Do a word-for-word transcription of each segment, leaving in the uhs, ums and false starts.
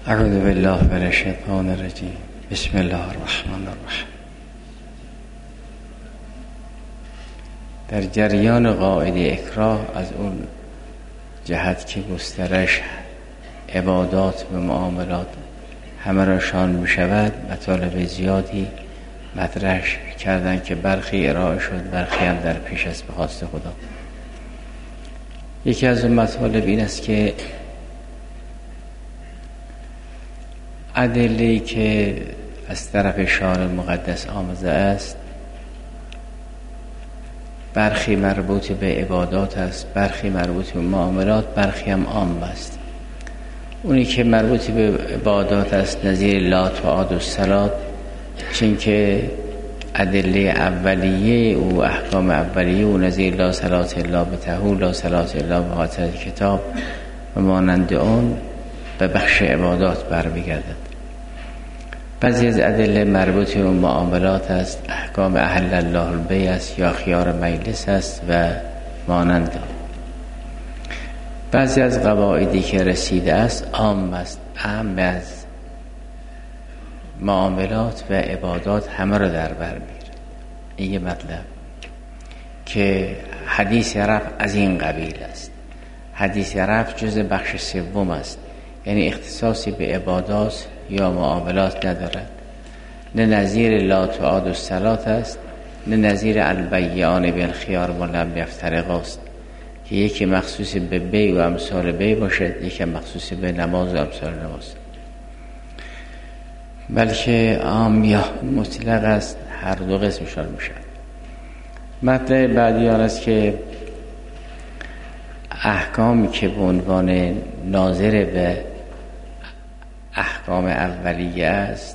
اعوذ بالله من الشیطان الرجیم. بسم الله الرحمن الرحیم. در جریان قاعده اکراه از اون جهت که گسترش عبادات و معاملات همه را شان می شود، مطالب زیادی مطرح کردن که برخی ارائه شد، برخی هم در پیش است به خواست خدا. یکی از اون مطالب این است که ادله‌ای که از طرف شارع مقدس آمده است برخی مربوط به عبادات است، برخی مربوط به معاملات، برخی هم عام است. اونی که مربوط به عبادات است نظیر لات و عاد و صلات، چون که ادله اولیه و احکام اولیه و نظیر لا صلات الا بطهور، لا صلات الا بخاطر کتاب و مانند اون به بخش عبادات برمیگردد. بعضی از ادله مربوط به معاملات است، احکام احل الله البیع است یا خیار مجلس است و مانند آن. بعضی از قواعدی که رسیده است عام است، اهم از معاملات و عبادات همه را در بر میگیرد. این یه مطلب که حدیث رفع از این قبیل است. حدیث رفع جز بخش سوم است، یعنی اختصاصی به عبادات یا معاملات ندارد. نه نظیر لا تعاد الصلات است، نه نظیر البیعان بالخیار و لم یفترقا است که یکی مخصوص به بیع و امثال بیع باشد، یکی مخصوص به نماز و امثال نماز، بلکه عام یا مطلق است، هر دو قسمشان میشد. مطلب بعدی آن است که احکامی که به عنوان ناظر به احکام اولیه است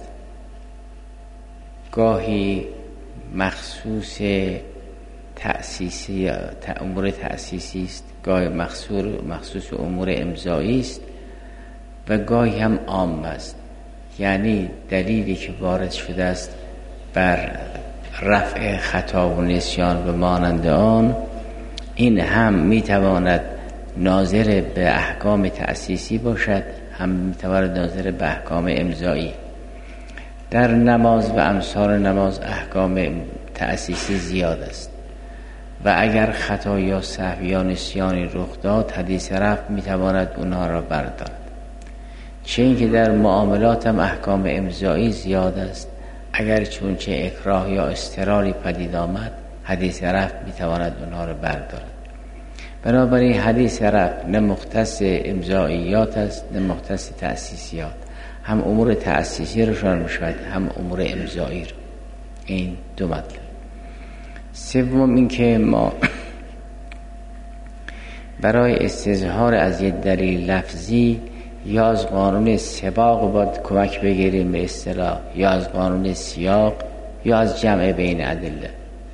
گاهی مخصوص تأسیسی امور تأسیسی است، گاهی مخصوص مخصوص امور امضایی است و گاهی هم عام است. یعنی دلیلی که وارد شده است بر رفع خطا و نسیان و مانند آن، این هم میتواند ناظر به احکام تأسیسی باشد، هم میتواند ناظر به احکام امضایی. در نماز و امثال نماز احکام تأسیسی زیاد است و اگر خطا یا سهو یا نسیانی رخ داد، حدیث رفع میتواند اونها را بردارد. چه اینکه در معاملات هم احکام امضایی زیاد است، اگر چون چه اکراه یا اضطراری پدید آمد، حدیث رفع میتواند اونها را بردارد. بنابراین حدیث رفع نه مختص امضاییات است نه مختص تأسیسیات، هم امور تأسیسی رو شامل می‌شود هم امور امضایی رو. این دو مطلب. سوم این که ما برای استظهار از یک دلیل لفظی یا از قانون سباق باید کمک بگیریم به اصطلاح، یا از قانون سیاق، یا از جمع بین ادله.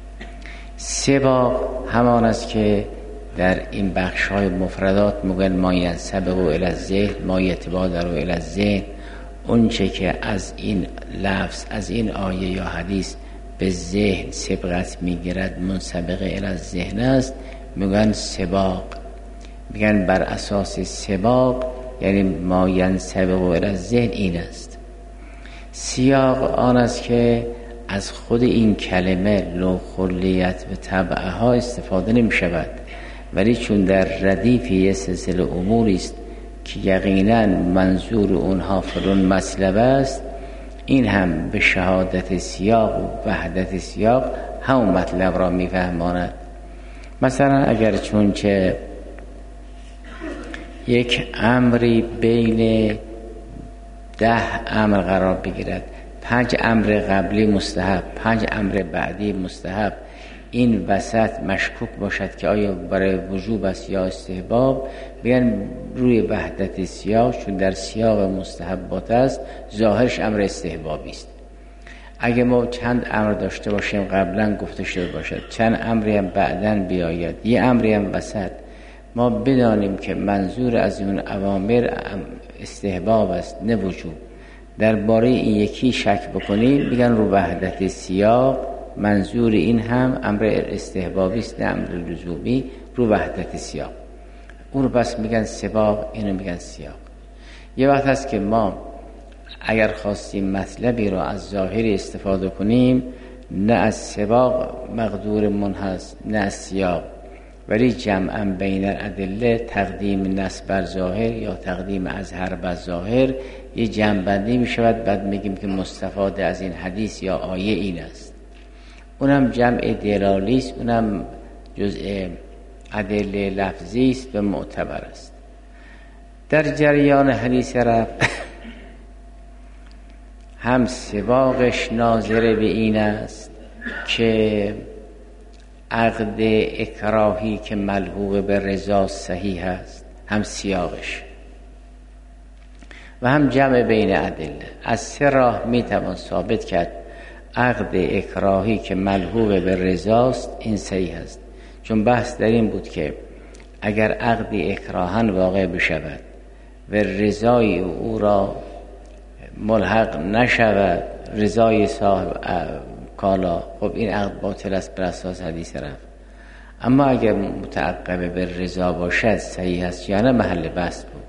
سباق همان است که در این بخش‌های مفردات میگن ما ینسبق الی الذهن، ما یتبادر الی الذهن، اون چه که از این لفظ از این آیه یا حدیث به ذهن سبقت میگیرد منسبق الی الذهن است، میگن سباق. میگن بر اساس سباق یعنی ما ینسبق الی الذهن این است. سیاق آن است که از خود این کلمه لو خلیت و تبعها استفاده نمی شود، ولی چون در ردیف یه سلسله اموری است که یقینا منظور اونها فرون مطلب است، این هم به شهادت سیاق و وحدت سیاق همون مطلب را میفهماند. مثلا اگر چون چه یک امری بین ده امر قرار بگیرد، پنج امر قبلی مستحب، پنج امر بعدی مستحب، این وسط مشکوک باشد که آیا برای وجوب است یا استحباب، بیان روی وحدت سیاق، چون در سیاق مستحبات است ظاهرش امر استحبابی است. اگه ما چند امر داشته باشیم قبلا گفته شده باشد، چند امری هم بعداً بیاید، یه امری هم وسط، ما بدانیم که منظور از اون اوامر استحباب است نه وجوب، درباره این یکی شک بکنیم بگن رو وحدت سیاق منظور این هم امر استحبابی است نه امر لزومی، رو وحدت سیاق. اون رو بس میگن سباق، اینو میگن سیاق. یه وقت هست که ما اگر خواستیم مطلبی رو از ظاهری استفاده کنیم، نه از سباق مقدور من هست نه از سیاق، ولی جمعا بین الادله تقدیم نص بر ظاهر یا تقدیم اظهر بر ظاهر یه جمع‌بندی می شود. بعد میگیم که مستفاد از این حدیث یا آیه این است. اونم جمع دلالی است، اونم جزء ادله لفظی است و معتبر است. در جریان حدیث رفع هم سباقش ناظر به این است که عقد اکراهی که ملحوق به رضا صحیح است، هم سیاقش و هم جمع بین ادله. از سه راه میتوان ثابت کرد عقد اکراهی که ملحوق به رضاست این صحیح است، چون بحث در این بود که اگر عقد اکراهن واقع بشود و رضای او را ملحق نشود، رضای صاحب کالا، خب این عقد باطل است بر اساس حدیث رفع. اما اگر متعقب به رضا باشد صحیح است یا نه محل بحث بود.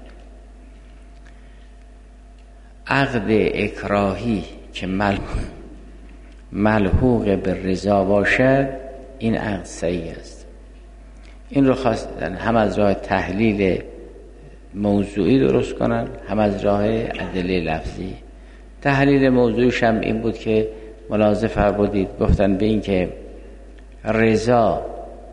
عقد اکراهی که ملحوق به رضا باشد این عقد صحیح است. این رو خواستن هم از راه تحلیل موضوعی درست کنن، هم از راه ادله لفظی. تحلیل موضوعیش هم این بود که ملاحظه فرمودید گفتن به این که رضا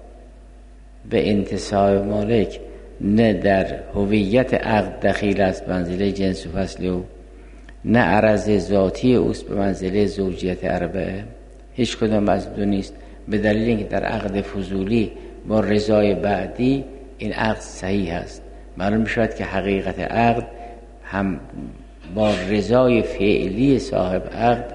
به انتصاب مالک نه در هویت عقد دخیل است منزله جنس و فصل او، نه عرض ذاتی اوست به منزله زوجیت اربعه، هیچ کدام از دو نیست. به دلیل اینکه در عقد فضولی با رضای بعدی این عقد صحیح است. معلوم شد که حقیقت عقد هم با رضای فعلی صاحب عقد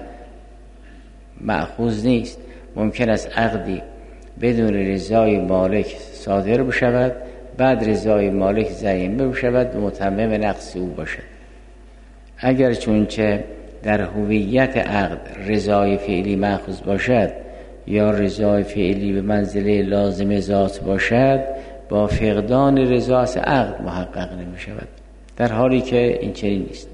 مأخوذ نیست. ممکن است عقدی بدون رضای مالک صادر بشود، بعد رضای مالک ضمیمه بشود و متمم نقص او باشد. اگر چونچه در هویت عقد رضای فعلی مأخوذ باشد یا رضای فعلی به منزله لازم ذات باشد، با فقدان رضا از عقد محقق نمی شود، در حالی که این چنین نیست.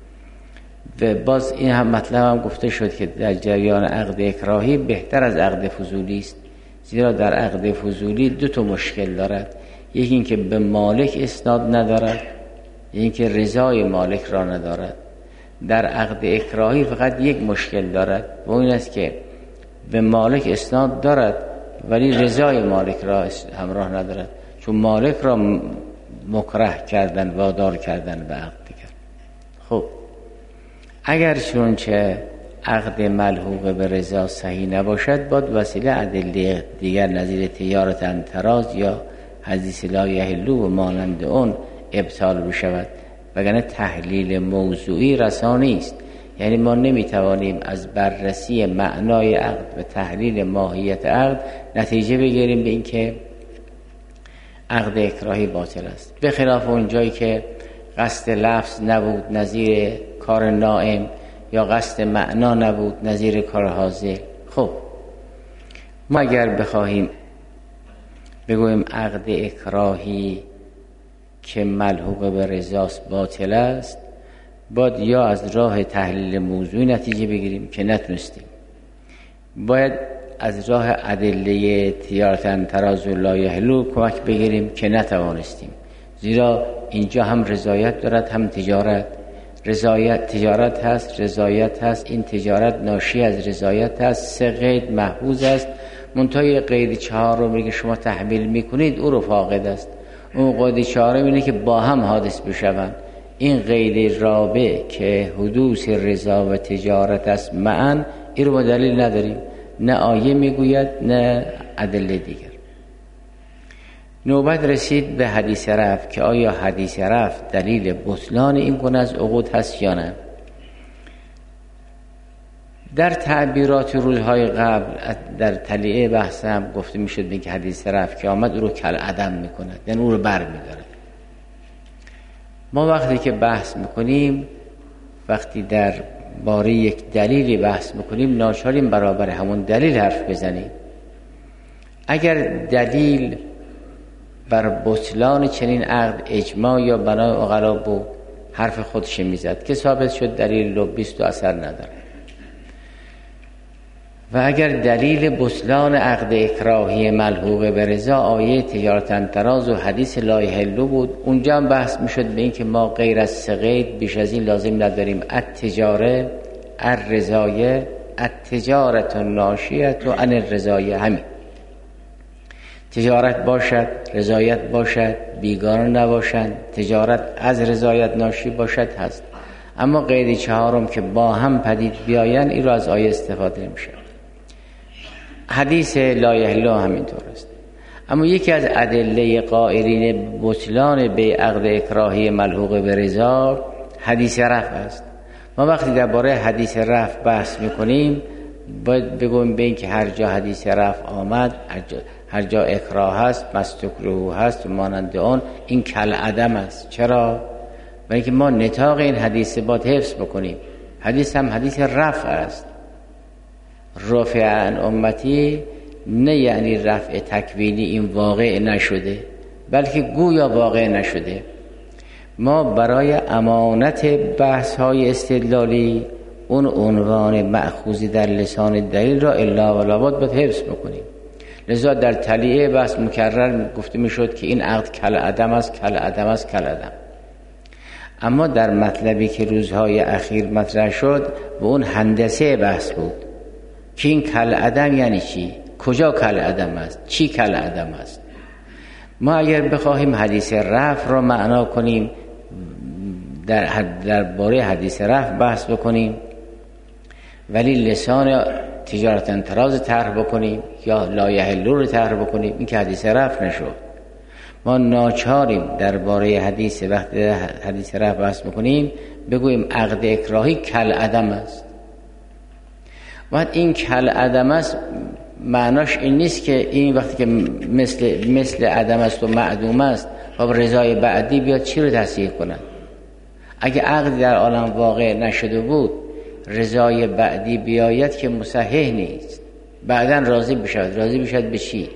و باز این هم مطلب هم گفته شد که در جریان عقد اکراهی بهتر از عقد فضولی است، زیرا در عقد فضولی دو تا مشکل دارد. یکی این که به مالک اسناد ندارد، یکی این که رضای مالک را ندارد. در عقد اکراهی فقط یک مشکل دارد و این است که به مالک اسناد دارد ولی رضای مالک را همراه ندارد، چون مالک را مکره کردن، وادار کردن به عقد دیگر. خب اگر چونچه عقد ملحوق به رضا صحیح نباشد، باید وسیله ادله دیگر نظیر تجارت تراز یا حدیث لا یحلو و مانند اون ابطال بشود، وگرنه تحلیل موضوعی رسانی است. یعنی ما نمیتوانیم از بررسی معنای عقد و تحلیل ماهیت عقد نتیجه بگیریم به این که عقد اکراهی باطل است، به خلاف اون جایی که قصد لفظ نبود نظیر کار نائم یا قصد معنا نبود نظیر کار حاضر. خب ما اگر بخواهیم بگوییم عقد اکراهی که ملحوق به رضاست باطل است، باید یا از راه تحلیل موضوعی نتیجه بگیریم که نتونستیم، باید از راه ادله تجارت تراز و لا یحلو کمک بگیریم که نتوانستیم، زیرا اینجا هم رضایت دارد هم تجارت. رضایت تجارت هست، رضایت هست، این تجارت ناشی از رضایت هست. سه قید محفوظ است، منتهای قید چهار رو میگه شما تحمیل میکنید او رو فاقد است. اون قید چهارم اینه که با هم حادث بشوند. این قید رابع که حدوث رضا و تجارت است معا، این رو با دلیل نداریم، نه آیه میگوید نه ادله دیگر. نوبت رسید به حدیث رفع که آیا حدیث رفع دلیل بطلان این گونه از عقود هست یا نه. در تعبیرات روزهای قبل در تلیعه بحث هم گفته میشد که حدیث رفع که آمد او رو کل عدم میکند، یعنی او رو بر میدارد. ما وقتی که بحث میکنیم، وقتی در باره یک دلیلی بحث میکنیم، ناچاریم برابر همون دلیل حرف بزنیم. اگر دلیل بر بطلان چنین عقد اجماع یا بنای عقلا بود، حرف خودش میزد که ثابت شد دلیل لبیست و اثر نداره. و اگر دلیل بطلان عقد اکراهی ملحوق به رضا آیه تجارتاً تراز و حدیث لا یحل بود، اونجا هم بحث میشد به این که ما غیر از سه قید بیش از این لازم نداریم. التجاره الرضایه التجارت الناشیه عن الرضایه، همین تجارت باشد، رضایت باشد، بیگانه نباشند، تجارت از رضایت ناشی باشد هست. اما قید چهارم که با هم پدید بیاین، این رو از آیه استفاده میشه. حدیث لا یحل همینطور است. اما یکی از ادله قائلین بطلان به عقد اکراهی ملحوق به رضا حدیث رفع است. ما وقتی درباره حدیث رفع بحث میکنیم باید بگویم به این که هر جا حدیث رفع آمد، هر جا, هر جا اکراه هست، مستکره هست و مانند آن، این کل عدم است. چرا؟ برای اینکه ما نطاق این حدیث باید حفظ بکنیم. حدیث هم حدیث رفع است. رفع عن امتی نه یعنی رفع تکوینی، این واقع نشده، بلکه گویا واقع نشده. ما برای امانت بحث های استدلالی اون عنوان مأخوذی در لسان دلیل را الا و لابد باید حفظ بکنیم. لذا در تلیعه بحث مکرر گفته میشد که این عقد کل عدم است، کل عدم است، کل عدم. اما در مطلبی که روزهای اخیر مطرح شد و اون هندسه بحث بود که این کل عدم یعنی چی؟ کجا کل عدم است؟ چی کل عدم است؟ ما اگر بخواهیم حدیث رفع را معنا کنیم، در درباره حدیث رفع بحث بکنیم ولی لسان تجارتاً تراز طرح بکنیم یا لا یحل رو طرح بکنیم، این که حدیث رفع نشد. ما ناچاریم درباره حدیث وقتی حدیث رفع بحث بکنیم بگوییم عقد اکراهی کل عدم است. وقت این کل عدم است معناش این نیست که این وقتی که مثل مثل عدم است و معدوم است و رضای بعدی بیاد چی رو تصحیح کند. اگه عقد در عالم واقع نشده بود رضای بعدی بیاید که مصحح نیست، بعدن راضی بشود. راضی بشود به چی؟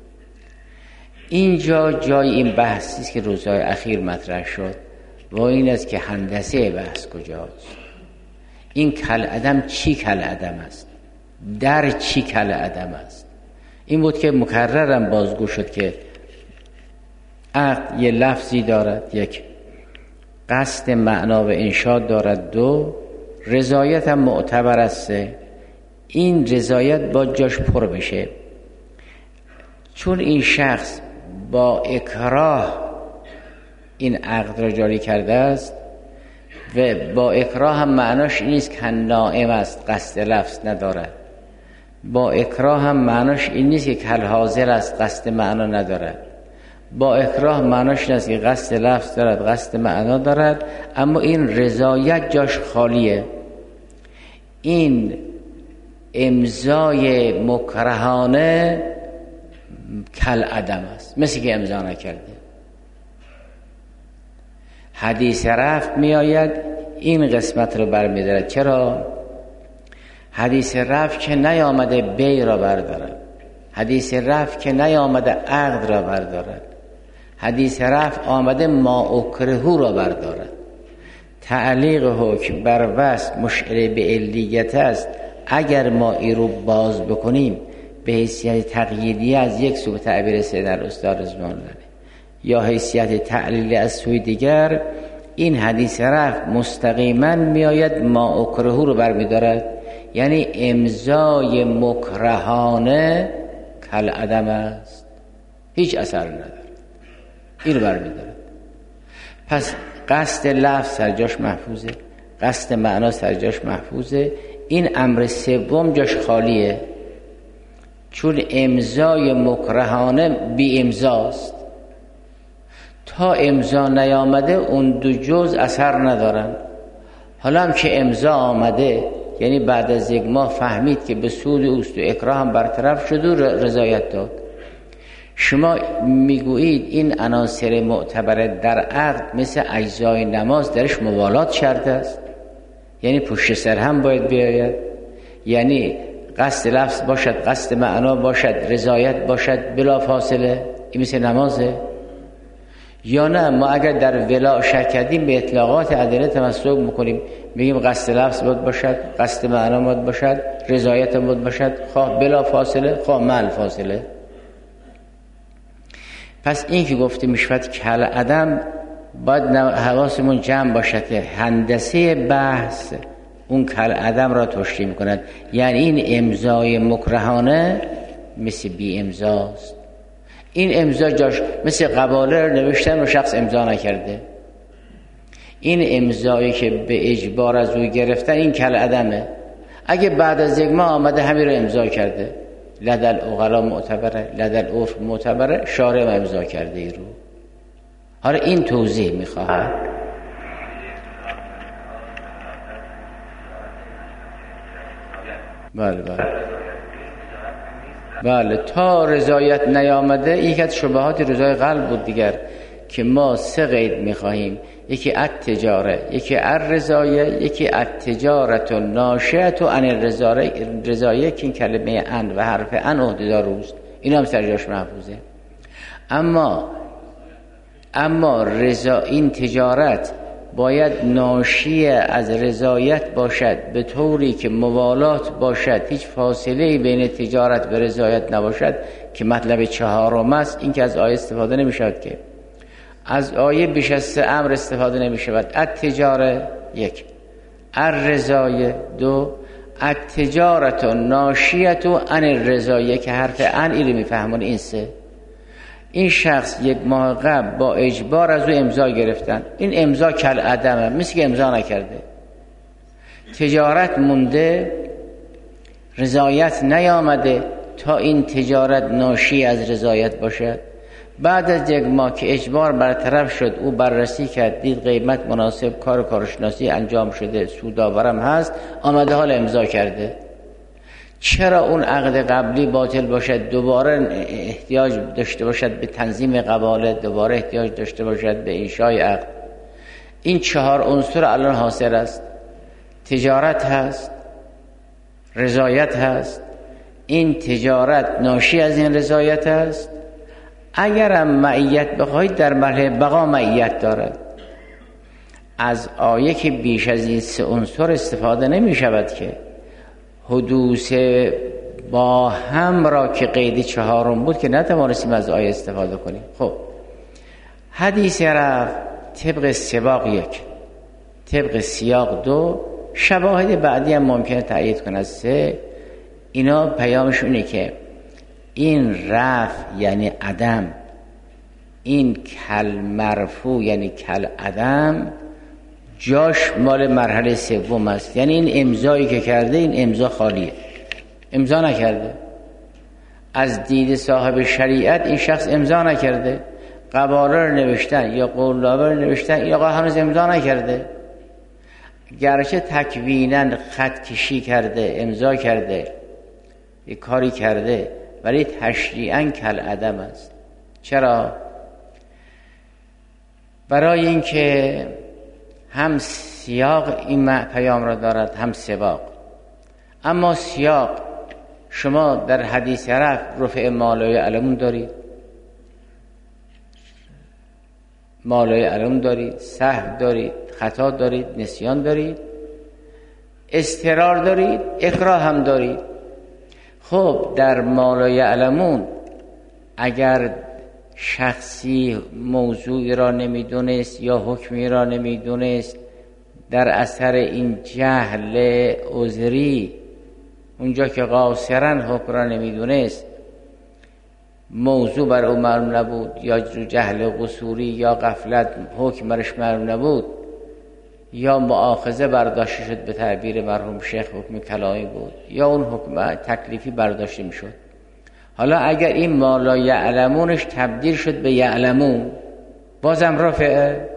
اینجا جای این بحثی است که روزهای اخیر مطرح شد و این است که هندسه بحث کجاست. این کل عدم چی کل عدم است؟ در چی کل عدم است؟ این بود که مکررم بازگو شد که عقد یه لفظی دارد، یک قصد معنا و انشاد دارد، دو رضایت هم معتبر است. این رضایت با جاش پر بشه، چون این شخص با اکراه این عقد را جاری کرده است و با اکراه هم معناش این نیست که نائم است، قصد لفظ ندارد. با اکراه هم معناش این نیست که کل حاضر است، قصد معنا ندارد. با اکراه معناش این است که قصد لفظ دارد، قصد معنا دارد، اما این رضایت جاش خالیه. این امضای مکرهانه کل عدم است، مثل که امضا نکرده. حدیث رفع می آید این قسمت رو برمی‌دارد. چرا؟ حدیث رفع که نیامده بی را بردارد، حدیث رفع که نیامده عقد را بردارد، حدیث رفع آمده ما اکرهو را بردارد. تعلیق حکم بر وصف مشعر به علیت است. اگر ما این رو باز بکنیم به حیثیت تقییدی از یک سو، تعبیر سیدر استاد رضوان الله، یا حیثیت تعلیل از سوی دیگر، این حدیث رفع مستقیما میآید ما اکرهو رو برمیدارد، یعنی امضای مکرهانه کل عدم است، هیچ اثر نداره، این رو برمیدارد. پس قصد لفظ سرجاش محفوظه، قصد معنا سرجاش محفوظه. این امر سوم جاش خالیه، چون امضای مکرهانه بی امضاست. تا امضا نیامده اون دو جز اثر ندارن. حالا هم که امضا آمده، یعنی بعد از یک ماه فهمید که به سود اوست و اکراه هم برطرف شد و رضایت داد. شما میگویید این عناصر معتبر در عقد مثل اجزای نماز درش موالات شرط است، یعنی پشت سر هم باید بیاید، یعنی قصد لفظ باشد، قصد معنا باشد، رضایت باشد بلا فاصله. این مثل نمازه. یا نه ما اگر در ولا شک کردیم به اطلاقات ادله تمسک میکنیم، میگیم قصد لفظ باید باشد، قصد معنا باید باشد، رضایت باید باشد، خواه بلا فاصله خواه مع فاصله. پس این که گفته میشود کل عدم باید حواسمون جمع باشد که هندسه بحث اون کل عدم را تشریح میکند. یعنی این امضای مکرهانه مثل بی امضاست. این امضا جاش مثل قباله رو نوشتن و شخص امضا نکرده. این امضایی که به اجبار از او گرفتن این کل عدمه. اگه بعد از یک ماه آمده همین رو امضا کرده، لدل اغلا معتبره، لدل عرف معتبره، شارع ما امضا کرده ای رو. حالا این توضیح میخواهد. بله بله بله تا رضایت نیامده یک از شبهات رضای قلب بود دیگر که ما سه قید میخواهیم، یکی التجاره، یکی الرضایه، یکی التجارت و ناشئت و عن الرضایه که این کلمه ان و حرف ان عهده‌دار اوست. این هم سرجاش محفوظه. اما اما رضا این تجارت باید ناشی از رضایت باشد به طوری که موالات باشد، هیچ فاصله بین تجارت و رضایت نباشد که مطلب چهارم است. این که از آیه استفاده نمی شود، که از آیه بیش از سه امر استفاده نمی شود. التجاره یک، الرضایه دو، التجارت ناشیت عن الرضایه که حرف عن ایلی می فهمون این سه. این شخص یک ماه قبل با اجبار از او امضا گرفتن، این امضا کل عدمه، مثل که امضا نکرده. تجارت مونده، رضایت نیامده تا این تجارت ناشی از رضایت باشد. بعد از یک ماه که اجبار برطرف شد، او بررسی کرد، دید قیمت مناسب، کار کارشناسی انجام شده، سودآورم هست، آمده حال امضا کرده. چرا اون عقد قبلی باطل باشد؟ دوباره احتیاج داشته باشد به تنظیم قباله، دوباره احتیاج داشته باشد به انشای عقد. این چهار عنصر الان حاصل است. تجارت هست، رضایت هست، این تجارت ناشی از این رضایت هست. اگرم معیت بخواهید در مرحله بقا معیت دارد. از آیه که بیش از این سه عنصر استفاده نمی شود که حدوث با هم را که قید چهارم بود که نتوانستیم از آیه استفاده کنیم. خب حدیث رفت طبق سباق یک، طبق سیاق دو، شواهد بعدی هم ممکنه تأیید کنه سه. اینا پیامش اینه که این رفع یعنی عدم، این کل مرفوع یعنی کل عدم، جاش مال مرحله سوم است. یعنی این امضایی که کرده این امضا خالیه، امضا نکرده. از دید صاحب شریعت این شخص امضا نکرده، قباله رو نوشتن یا قولنامه رو نوشتن، یا هنوز امضا نکرده. گرچه تکویناً خط کشی کرده، امضا کرده، یک کاری کرده، ولی تشریعاً کل عدم است. چرا؟ برای اینکه هم سیاق این پیام را دارد، هم سباق. اما سیاق شما در حدیث رفع رفع مالای علمون دارید، مالای علمون دارید، سهو دارید، خطا دارید، نسیان دارید، استرار دارید، اکراه هم دارید. خب در مالای علمون اگر شخصی موضوعی را نمیدونست یا حکمی را نمیدونست، در اثر این جهل عذری، اونجا که قاصرن حکم را نمیدونست، موضوع بر او معلوم نبود، یا جهل قصوری یا غفلت حکم برش معلوم نبود، یا مؤاخذه برداشته شد، به تعبیر مرحوم شیخ حکم کلامی بود، یا اون حکم تکلیفی برداشته میشد. حالا اگر این ما لا یعلمونش تبدیل شد به یعلمون، بازم رفعه،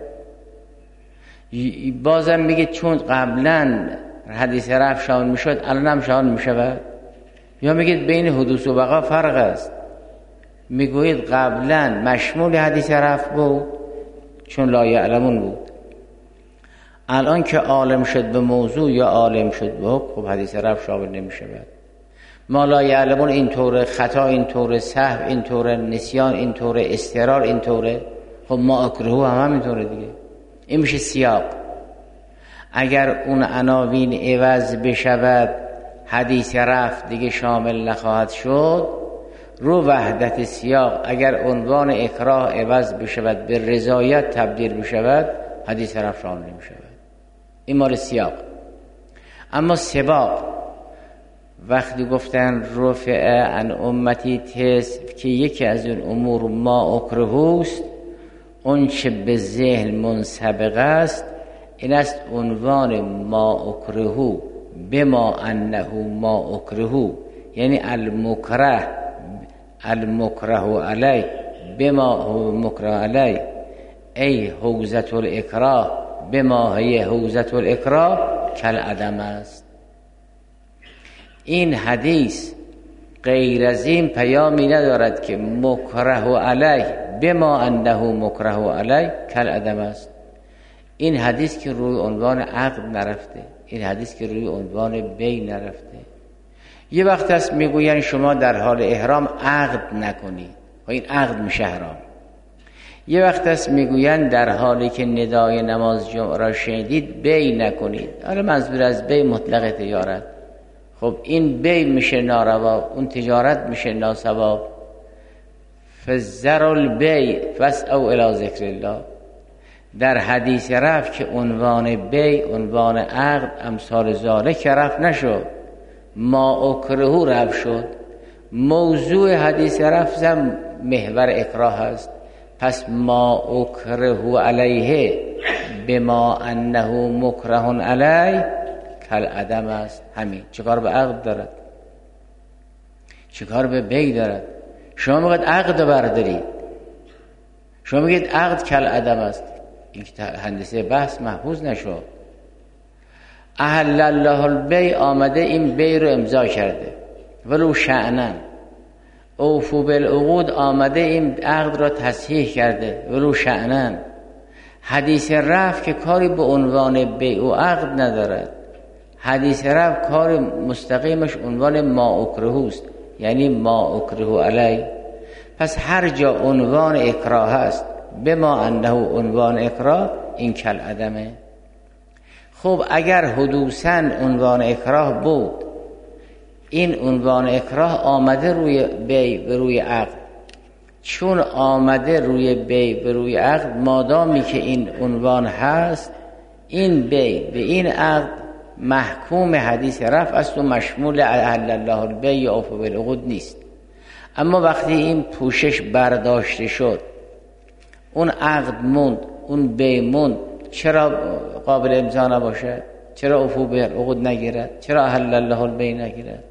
بازم میگه چون قبلا حدیث رفع شامل میشد الان هم شامل میشود. یا میگید بین حدوث و بقا فرق است، میگوید قبلا مشمول حدیث رفع بود چون لا یعلمون بود، الان که عالم شد به موضوع یا عالم شد به حکم، خب حدیث رفع شامل نمیشود. ما لا یعلمون اینطوره، خطا اینطوره، سهو اینطوره، نسیان اینطوره، استرار اینطوره. خب ما اکرهو هم همینطوره دیگه. این میشه سیاق. اگر اون عناوین عوض بشود حدیث رفع دیگه شامل نخواهد شد. رو وحدت سیاق اگر عنوان اکراه عوض بشود به رضایت تبدیل بشود حدیث رفع شامل نمیشود. این مال سیاق. اما سباق وقتی گفتن رفع عن امتی تسع که یکی از اون امور ما اکرهوست، اون چه به ذهن منسبق است این است عنوان ما اکرهو بما انه ما اکرهو، یعنی المکره المکره علی بما هو مکره علی ای حوزت الاکراه بما هی حوزت الاکراه کل عدم است. این حدیث غیر از این پیامی ندارد که مکره علی بما انه مکره علی کل عدم است. این حدیث که روی عنوان عقد نرفته، این حدیث که روی عنوان بی نرفته. یه وقت هست میگوین شما در حال احرام عقد نکنید و این عقد میشه حرام. یه وقت هست میگوین در حالی که ندای نماز جمعه را شنیدید بی نکنید. حالا منظور از بی مطلق تجارت. خب این بی میشه ناروا، اون تجارت میشه ناصواب. فذر البی فاسعوا الی ذکر الله. در حدیث رفع که عنوان بی عنوان عقد امثال ذالک رفع نشد، ما اکرهو رفع شد. موضوع حدیث رفع هم محور اکراه است. پس ما اکرهو علیه بما انه مکره علی کل عدم است. همین چیکار به عقد دارد، چیکار به بی دارد؟ شما میگید عقد رو بردارید، شما میگید عقد کل عدم است. این هندسه بحث محفوظ نشد. احل الله البی آمده این بی رو امضا کرده ولو شأنن. اوفو بالعقود آمده این عقد را تصحیح کرده ولو شأنن. حدیث رفع که کاری به عنوان بیع و عقد ندارد. حدیث رفع کار مستقیمش عنوان ما اکرهوست، یعنی ما اکرهو علی. پس هر جا عنوان اکراه هست بما انه عنوان اکراه این کل عدمه. خب اگر حدوثاً عنوان اکراه بود، این عنوان اکراه آمده روی بی به روی عقد. چون آمده روی بی به روی عقد، مادامی که این عنوان هست این بی به این عقد محکوم حدیث رفع است و مشمول احل الله البی یا اوفوا بالعقود نیست. اما وقتی این پوشش برداشته شد، اون عقد موند، اون بی موند، چرا قابل امضا نباشه؟ چرا اوفوا بالعقود نگیرد؟ چرا احل الله البی نگیرد؟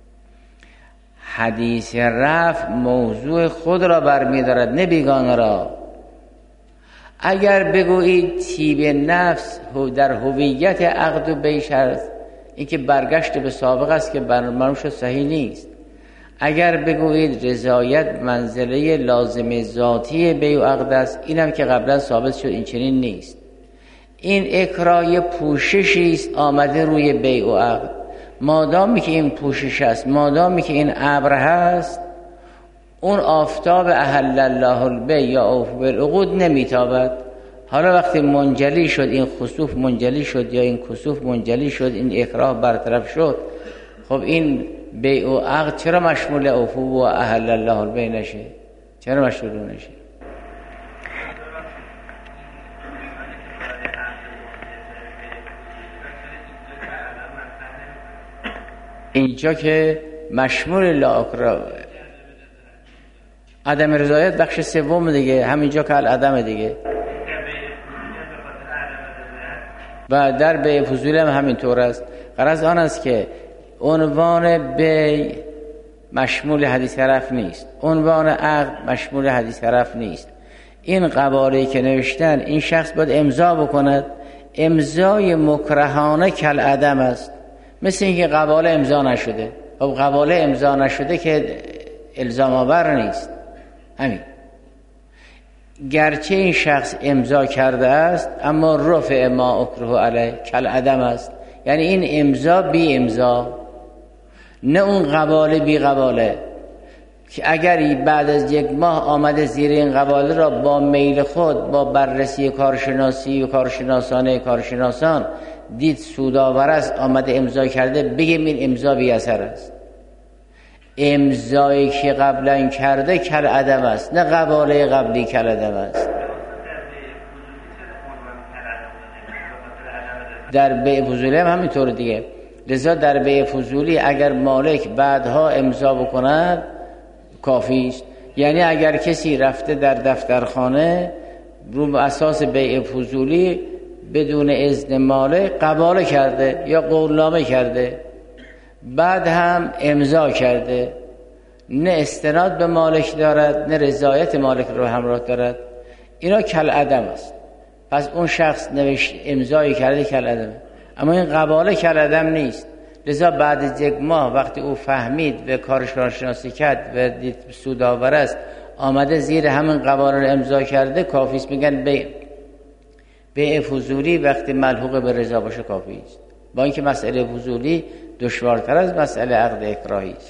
حدیث رفع موضوع خود را برمی‌دارد نه بیگانه را. اگر بگویید طیب نفس در هویت عقد و بیع است، این که برگشت به سابق است که برنامه‌اش صحیح نیست. اگر بگویید رضایت منزله لازم ذاتی بیع و عقد است، اینم که قبلا ثابت شد این چنین نیست. این اکراه پوششی است آمده روی بیع و عقد. مادامی که این پوشش است، مادامی که این ابر هست، اون آفتاب احل الله البیع یا اوفوا بالعقود نمیتابد. حالا وقتی منجلی شد، این خسوف منجلی شد یا این کسوف منجلی شد، این اکراه برطرف شد، خب این بیع و عقد چرا مشمول اوفوا و احل الله البیع نشه؟ چرا مشمول نشه؟ اینجا که مشمول لا اکراه عدم رضایت بخش سوم دیگه، همینجا که العدم دیگه. و در بیع فضولی هم همینطور است. غرض آن است که عنوان بیع مشمول حدیث رفع نیست، عنوان عقد مشمول حدیث رفع نیست. این قباله که نوشتن این شخص باید امضا بکند. امضای مکرهانه کل عدم است. مثل اینکه قباله امضا نشده. خب قباله امضا نشده که الزام آور نیست. همین. گرچه این شخص امضا کرده است اما رفع ما اکره علی کل عدم است. یعنی این امضا بی امضا، نه اون قباله بی قباله. که اگر بعد از یک ماه آمده زیر این قباله را با میل خود، با بررسی کارشناسی و کارشناسانه کارشناسان دید سودآور است، آمده امضا کرده، بگیم این امضا بی اثر است. امضایی که قبلا کرده کل عدم است، نه قباله قبلی کل عدم است. در بیع فضولی هم همینطور دیگه. لذا در بیع فضولی اگر مالک بعدها امضا بکند کافی است. یعنی اگر کسی رفته در دفترخانه رو اساس بیع فضولی بدون اذن مالک قباله کرده یا قولنامه کرده، بعد هم امضا کرده، نه استناد به مالک دارد نه رضایت مالک رو همراه دارد، اینا کل عدم است. پس اون شخص نوشت امضایی کرده کل عدمه، اما این قباله کل عدم نیست. لذا بعد از یک ماه وقتی او فهمید و کارش کارشناسی کرد و دید سودآور است، آمده زیر همین قباله رو امضا کرده، کافی است. میگن بیع بیع فضولی وقتی ملحوق به رضا باشه کافی است، با اینکه مسئله فضولی دشوارتر از مسئله عقد اکراهی است.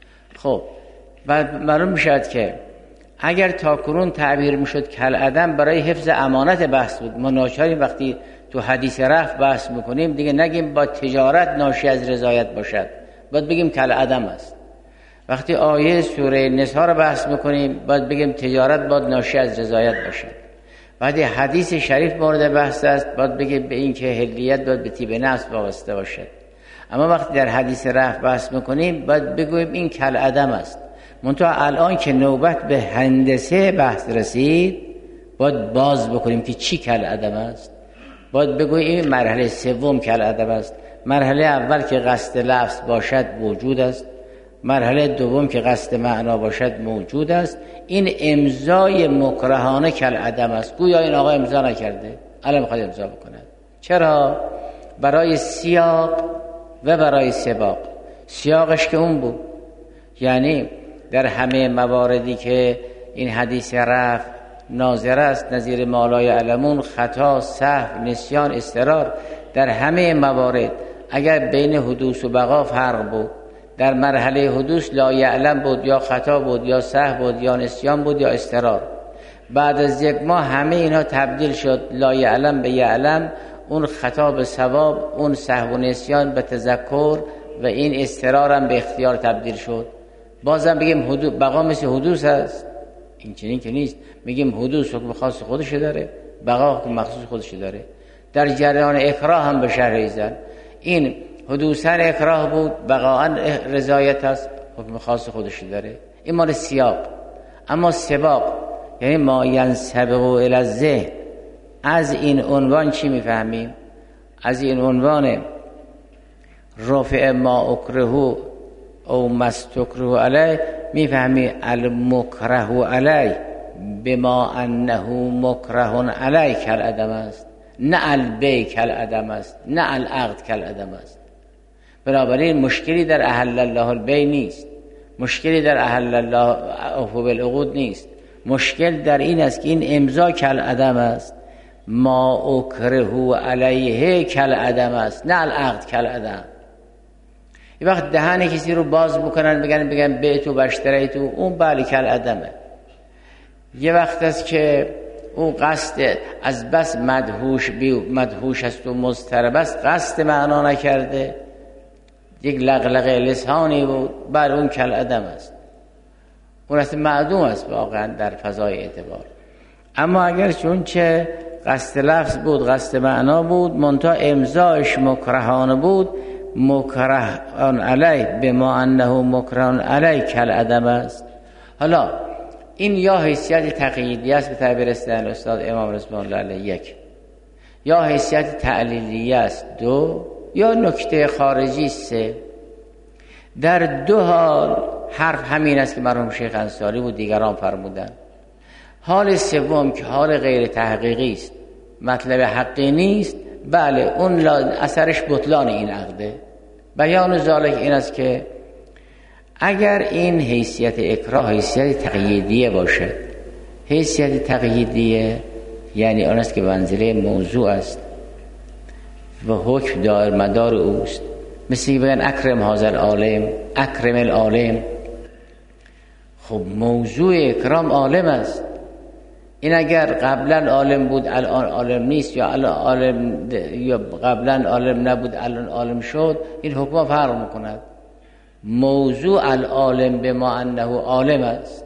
خب بعد معلوم میشد که اگر تاکنون تعبیر میشد کل عدم برای حفظ امانت بحث بود، ما ناچاریم وقتی تو حدیث رفع بحث میکنیم دیگه نگیم با تجارت ناشی از رضایت باشد، باید بگیم کل عدم است. وقتی آیه سوره نساء رو بحث میکنیم باید بگیم تجارت باید ناشی از رضایت باشد. وقتی حدیث شریف مورد بحث است باید بگیم به این که حلیت باید به طیب نفس وابسته باشد. اما وقتی در حدیث رفع بحث میکنیم باید بگویم این کل عدم است. منتها الان که نوبت به هندسه بحث رسید باید باز بکنیم که چی کل عدم است. باید بگوییم این مرحله سوم کل عدم است. مرحله اول که قصد لفظ باشد موجود است، مرحله دوم که قصد معنا باشد موجود است. این امضای مکرهانه کل عدم است. گویا این آقا امضا نکرده، الان میخواد امضا بکنه. چرا؟ برای سیاق و برای سباق. سیاقش که اون بود، یعنی در همه مواردی که این حدیث رفع ناظر است نظیر مالای علمون، خطا، سهو، نسیان، اضطرار، در همه موارد اگر بین حدوث و بقا فرق بود، در مرحله حدوث لا یعلم بود یا خطا بود یا سهو بود یا نسیان بود یا اضطرار، بعد از یک ماه همه اینا تبدیل شد، لا یعلم به یعلم، اون خطا به ثواب، اون سهو و نسیان به تذکر و این اضطرار هم به اختیار تبدیل شد. بازم بگیم حدوث بقا مثل حدوث است؟ این چنین که نیست. میگیم حدوث حکم خاص خودش داره، بقا حکم مخصوص خودش داره. در جریان اکراه هم به شرح ایزن این حدوثاً اکراه بود، بقااً رضایت است، حکم خاص خودش داره. این مال سیاق. اما سباق یعنی ما ینسبق الی الذهن، از این عنوان چی میفهمیم؟ از این عنوان رفع ما اکره او مستکره علی میفهمی المکره علی بما انه مکره علی کل عدم است، نه البیع کل عدم است، نه العقد کل عدم است. بنابراین مشکلی در احل الله البیع نیست، مشکلی در احل الله اوفوا بالعقود نیست. مشکل در این است که این امضا کل عدم است، ما اکره علیه کل عدم است، نه العقد کل عدم. یه وقت دهن کسی رو باز بکنن بگن بگن بیتو بشتریتو، اون بله کل عدمه. یه وقت است که او قصد از بس مدهوش بی مدهوش است و مضطرب است، قصد معنا نکرده، یک لغلقه لسانی بود، بله اون کل عدم است، اون اصلا معدوم است واقعا در فضای اعتبار. اما اگر چون چه قصد لفظ بود، قصد معنا بود، منتها امضاش مکرهانه بود، مکرهان علی بما انه مکرهان علی کل عدم است. حالا این یا حیثیت تقییدی است به تعبیر اصطلاح استاد امام رضوان الله علیه یک، یا حیثیت تعلیلی است دو، یا نکته خارجی سه. در دو حال حرف همین است که مرحوم شیخ انصاری و دیگران فرمودند. حال سوم که حال غیر تحقیقی است، مطلب حقی نیست، بله اون اثرش بطلان این عقده. بیان ذالک این است که اگر این حیثیت اکراه حیثیت تقییدیه باشد، حیثیت تقییدیه یعنی آن است که منزله موضوع است و حکم دائر مدار اوست، مثل که بگن اکرم هذا العالم، اکرم العالم. خب خب موضوع اکرام عالم است. این اگر قبلا عالم بود الان عالم نیست، یا الان عالم یا قبلا عالم نبود الان عالم شد، این حکم فرق میکند. موضوع العالم به ما انه عالم است.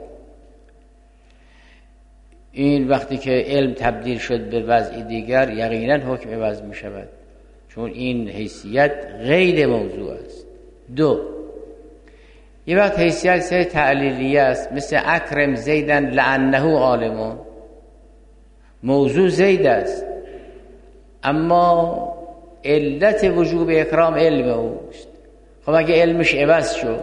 این وقتی که علم تبدیل شد به وضع دیگر یقینا حکم عوض می شود، چون این حیثیت غیر موضوع است. دو، یه وقت حیثیت سه تعلیلیه است، مثل اکرم زیدن لعنه عالمون. موضوع زید است اما علت وجوب اکرام علم اوست. خب اگه علمش عوض شد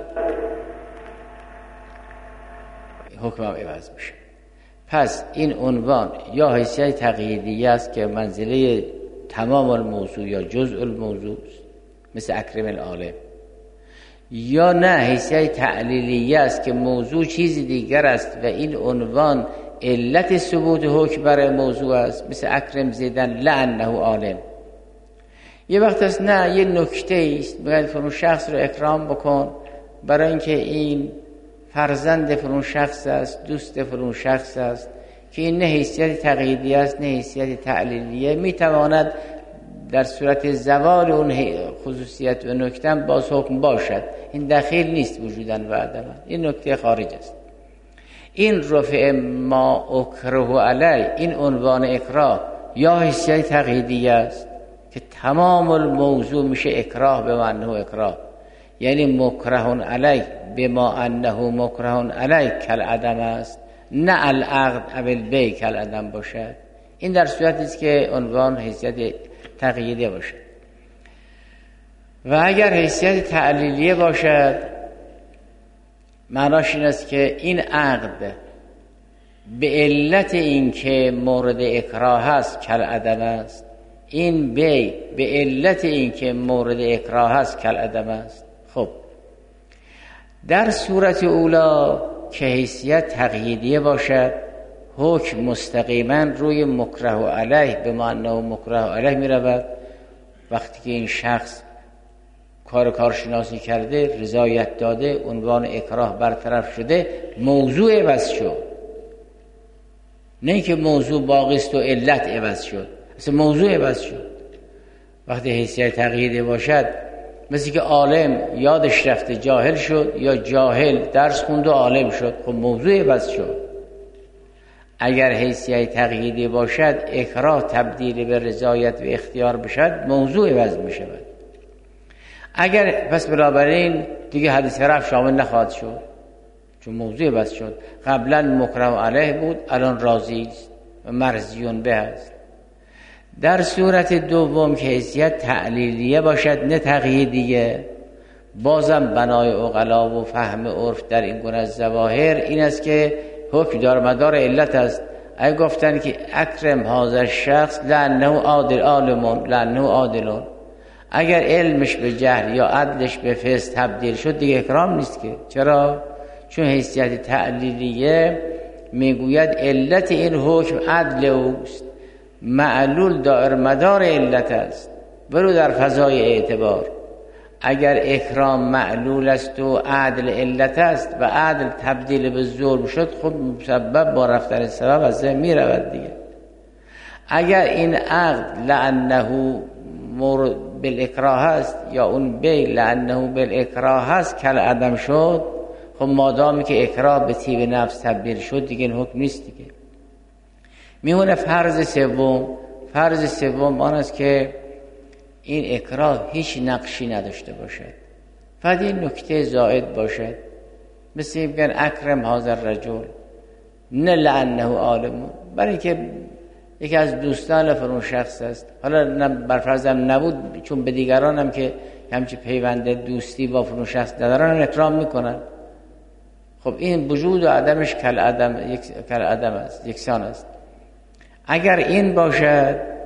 حکم هم عوض میشه. پس این عنوان یا حیثیت تقییدیه است که منزله تمام الموضوع یا جزء الموضوع است، مثل اکرم العالم، یا نه حیثیت تعلیلیه است که موضوع چیزی دیگر است و این عنوان علت ثبوت حکم برای موضوع است، مثل اکرم زیدن لعنه عالم. یه وقت است نه یه نکته است میگن فرون شخص رو اکرام بکن برای اینکه این فرزند فرون شخص است، دوست فرون شخص است، که این نه حیثیت تقییدی است نه حیثیت تعلیلیه. میتواند در صورت زوال اون خصوصیت و نکته باز حکم باشد، این دخیل نیست وجودن و عدمن، این نکته خارج است. این رفع ما اکره علی، این عنوان اکراه یا حیثیت تقییدی است که تمام الموضوع میشه اکراه به معنی اکراه، یعنی مکره علی بما انه مکره علی کل عدم است، نه العقد اول بی کل عدم باشد. این در صورتی است که عنوان حیثیت تقییدی باشد. و اگر حیثیت تعلیلیه باشد معناش این است که این عقد به علت این که مورد اکراه است کل عدم است، این بی به علت این که مورد اکراه است کل عدم است. خب در صورت اولا که حیثیت تقییدیه باشد حکم مستقیما روی مکره علیه به معنی مکره علیه می رود. وقتی که این شخص کار کارشناسی کرده، رضایت داده، عنوان اکراه برطرف شده، موضوع عوض شد، نه که موضوع باقی است و علت عوض شد، اصلا موضوع عوض شد. وقتی حیثیت تقییدی باشد مثل که عالم یادش رفته جاهل شد، یا جاهل درس خوند و عالم شد، خب موضوع عوض شد. اگر حیثیت تقییدی باشد اکراه تبدیل به رضایت و اختیار بشد، موضوع عوض می شود. اگر پس بنابراین دیگه حدیث رفع شامل نخواهد شد، چون موضوع عوض شد. قبلا مکره علیه بود، الان راضی است و مرضیون به است. در صورت دوم که حیثیت تعلیلیه باشد نه تقییدیه، بازم بنای عقلا و فهم عرف در این گونه از ظواهر این است که حکم دار مدار علت است. اگه گفتن که اکرم هذا شخص لانه عادل عالمون لانه عادلون، اگر علمش به جهل یا عدلش به فسق تبدیل شد دیگه اکرام نیست که. چرا؟ چون حیثیت تعلیلیه میگوید علت این حکم عدل اوست، معلول دائر مدار علت است ولو در فضای اعتبار. اگر اکرام معلول است و عدل علت است و عدل تبدیل به ظلم شد، خب مسبب با رفتن سبب از ذهن می رود دیگه. اگر این عقد لعنه مورد بالاکراه است یا اون بی لعنه بالاکراه است کل عدم شد، خب مادامی که اکراه به طیب نفس تبدیل شد دیگه این حکم نیست دیگه. میمونه فرض سوم. فرض سوم آن است که این اکراه هیچ نقشی نداشته باشد، فقط این نکته زائد باشد، مثل میگن اکرم هذا الرجل نه لعنه عالم، برای اینکه یکی از دوستان فرون شخص است، حالا بر فرضم نبود چون به دیگران هم که همچی پیوند دوستی با فرون شخص ندارن اکرام میکنن. خب این وجود و عدمش کل عدم یک کل عدم است، یکسان است. اگر این باشد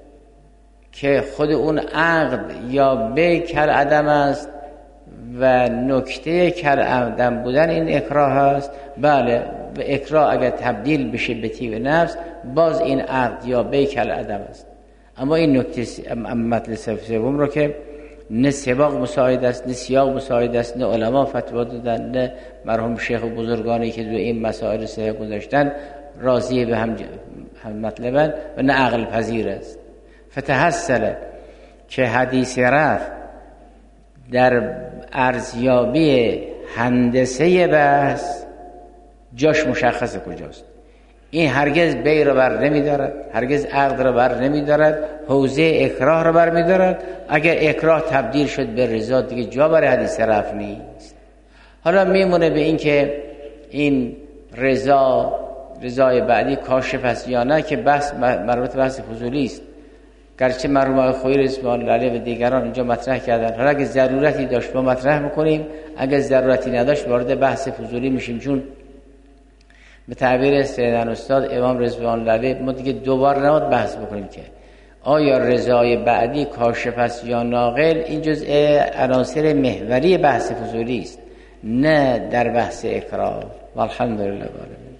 که خود اون عقد یا به کل عدم است و نکته کل عدم بودن این اکراه است، بله و اکراه اگر تبدیل بشه به طیب نفس باز این عقد یا به کل عدم است. اما این نکته مطلب سوم رو که نه سباق مساعد است، نه سیاق مساعد است، نه علما فتوا دادن، نه مرحوم شیخ و بزرگانی که دو این مسائل صحیح گذاشتن راضی به هم, هم مطلبن و نه عقل پذیر است. فتحصل که حدیث رفع در ارزیابی هندسه بحث جاش مشخصه کجاست. این هرگز بی رو بر نمی دارد، هرگز عقد رو بر نمی دارد، حوزه اکراه رو بر می دارد. اگر اکراه تبدیل شد به رضا دیگه جا برای حدیث رفع نیست. حالا میمونه به این که این رضا رضای بعدی کاشف است یا نه که بحث مربوط بحث فضولی است، گرچه مرحوم آقای خویی رضوان الله علیه و دیگران اینجا مطرح کردن. حالا اگه ضرورتی داشت ما مطرح میکنیم، اگه ضرورتی نداشت وارد بحث فضولی میشیم، چون به تعبیر سیدن استاد امام رضوان الله علیه ما دیگه دوبار نباید بحث بکنیم که آیا رضای بعدی کاشف است یا ناقل. این جزء عناصر محوری بحث فضولی است، نه در بحث اکراه. والحمدلله.